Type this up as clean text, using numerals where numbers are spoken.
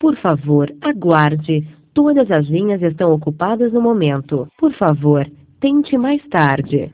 Por favor, aguarde. Todas as linhas estão ocupadas no momento. Por favor, tente mais tarde.